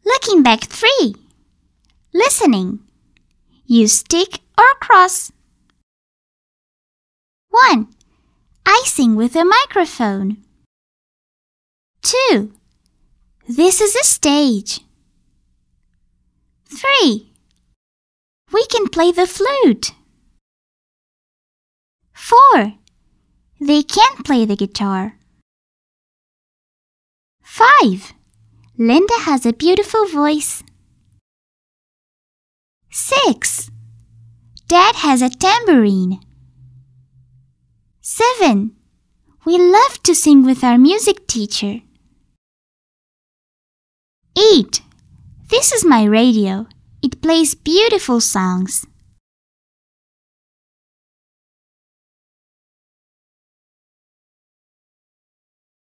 Looking back 3. Listening. Use tick or cross. 1. I sing with a microphone. 2. This is a stage. 3. We can play the flute. 4. They can't play the guitar. 5. Linda has a beautiful voice. 6. Dad has a tambourine. 7. We love to sing with our music teacher. 8. This is my radio. It plays beautiful songs.